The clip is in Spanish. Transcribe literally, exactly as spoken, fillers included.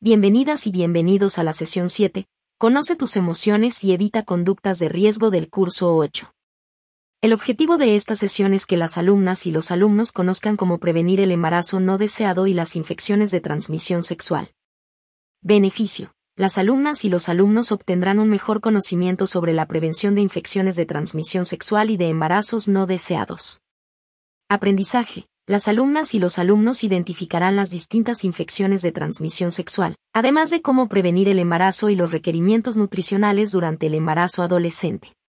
Bienvenidas y bienvenidos a la sesión siete, Conoce tus emociones y evita conductas de riesgo del curso ocho. El objetivo de esta sesión es que las alumnas y los alumnos conozcan cómo prevenir el embarazo no deseado y las infecciones de transmisión sexual. Beneficio. Las alumnas y los alumnos obtendrán un mejor conocimiento sobre la prevención de infecciones de transmisión sexual y de embarazos no deseados. Aprendizaje. Las alumnas y los alumnos identificarán las distintas infecciones de transmisión sexual, además de cómo prevenir el embarazo y los requerimientos nutricionales durante el embarazo adolescente.